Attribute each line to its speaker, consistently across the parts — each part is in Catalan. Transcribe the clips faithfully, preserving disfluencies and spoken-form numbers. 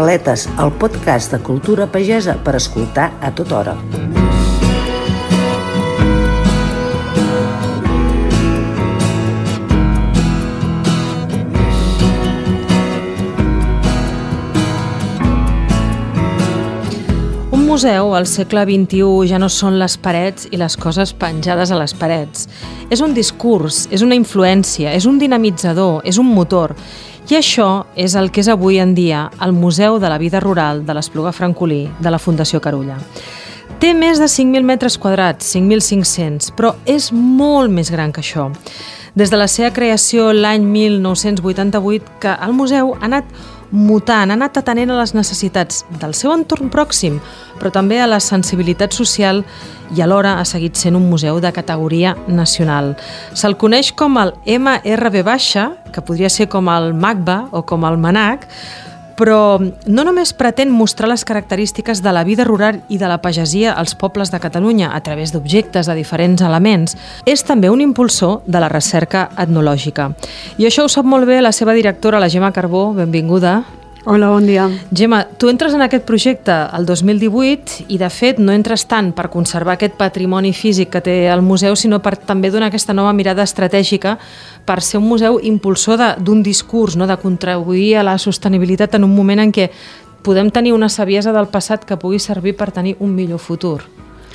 Speaker 1: Ruraletes, el podcast de cultura pagesa per escoltar a tota hora.
Speaker 2: Un museu al segle vint-i-u ja no són les parets i les coses penjades a les parets. És un discurs, és una influència, és un dinamitzador, és un motor. I això és el que és avui en dia el Museu de la Vida Rural de l'Espluga Francolí de la Fundació Carulla. Té més de cinc mil metres quadrats, cinc mil cinc-cents, però és molt més gran que això. Des de la seva creació l'any mil nou-cents vuitanta-vuit que el museu ha anat mutant, ha anat atenent a les necessitats del seu entorn pròxim, però també a la sensibilitat social i alhora ha seguit sent un museu de categoria nacional. Se'l coneix com el ema erre ve baixa, que podria ser com el MACBA o com el MANAC, però no només pretén mostrar les característiques de la vida rural i de la pagesia als pobles de Catalunya a través d'objectes, de diferents elements, és també un impulsor de la recerca etnològica. I això ho sap molt bé la seva directora, la Gemma Carbó. Benvinguda.
Speaker 3: Hola, bon dia.
Speaker 2: Gemma, tu entres en aquest projecte el dos mil divuit i, de fet, no entres tant per conservar aquest patrimoni físic que té el museu, sinó per també donar aquesta nova mirada estratègica per ser un museu impulsor d'un discurs, no? De contribuir a la sostenibilitat en un moment en què podem tenir una saviesa del passat que pugui servir per tenir un millor futur.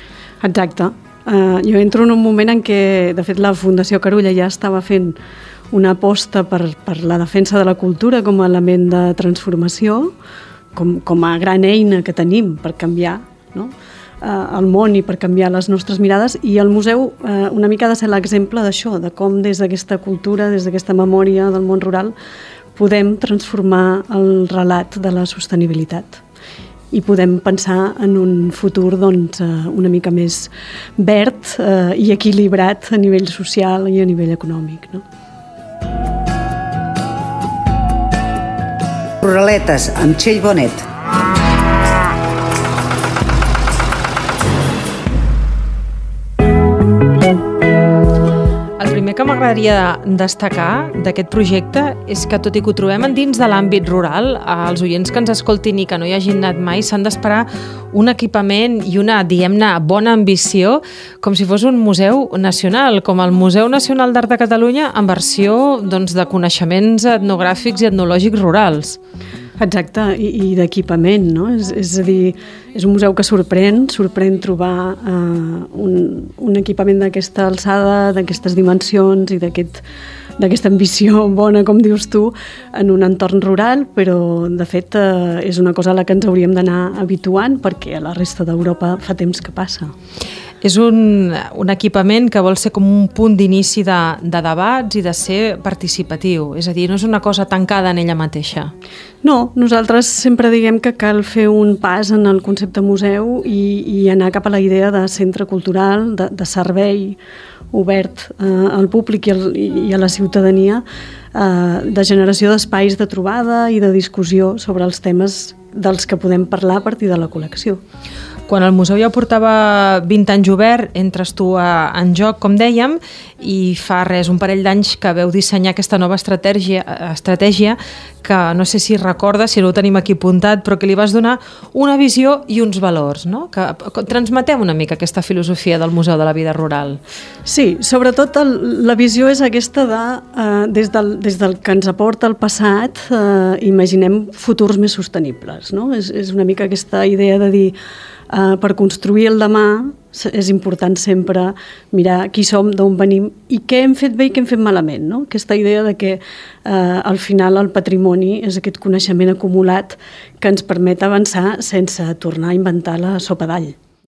Speaker 3: Exacte. Uh, jo entro en un moment en què, de fet, la Fundació Carulla ja estava fent una aposta per, per la defensa de la cultura com a element de transformació, com, com a gran eina que tenim per canviar, no? uh, el món i per canviar les nostres mirades, i el museu uh, una mica ha de ser l'exemple d'això, de com des d'aquesta cultura, des d'aquesta memòria del món rural, podem transformar el relat de la sostenibilitat i podem pensar en un futur doncs, uh, una mica més verd uh, i equilibrat a nivell social i a nivell econòmic, no?
Speaker 1: Ruraletes, amb Txell Bonet.
Speaker 2: El primer que m'agradaria destacar d'aquest projecte és que, tot i que ho trobem dins de l'àmbit rural, els oients que ens escoltin i que no hi hagin anat mai s'han d'esperar un equipament i una, diguem-ne, bona ambició, com si fos un museu nacional, com el Museu Nacional d'Art de Catalunya, en versió doncs, de coneixements etnogràfics i etnològics rurals.
Speaker 3: Exacte, i, i d'equipament, no? És, és a dir, és un museu que sorprèn, sorprèn trobar uh, un, un equipament d'aquesta alçada, d'aquestes dimensions i d'aquest, d'aquesta ambició bona, com dius tu, en un entorn rural, però de fet uh, és una cosa a la que ens hauríem d'anar habituant perquè a la resta d'Europa fa temps que passa.
Speaker 2: És un, un equipament que vol ser com un punt d'inici de, de debats i de ser participatiu, és a dir, no és una cosa tancada en ella mateixa.
Speaker 3: No, nosaltres sempre diguem que cal fer un pas en el concepte museu i, i anar cap a la idea de centre cultural, de, de servei obert eh, al públic i, el, i a la ciutadania, eh, de generació d'espais de trobada i de discussió sobre els temes dels que podem parlar a partir de la col·lecció.
Speaker 2: Quan el museu ja portava vint anys obert, entres tu a, en joc, com dèiem, i fa res, un parell d'anys que veu dissenyar aquesta nova estratègia, estratègia que no sé si recordes, si no ho tenim aquí apuntat, però que li vas donar una visió i uns valors, no? Que, que transmetem una mica aquesta filosofia del Museu de la Vida Rural.
Speaker 3: Sí, sobretot el, la visió és aquesta de, eh, des, del, des del que ens aporta el passat, eh, imaginem futurs més sostenibles, no? És, és una mica aquesta idea de dir Uh, per construir el demà és important sempre mirar qui som, d'on venim i què hem fet bé i què hem fet malament, no? Aquesta idea de que uh, al final el patrimoni és aquest coneixement acumulat que ens permet avançar sense tornar a inventar la sopa d'all.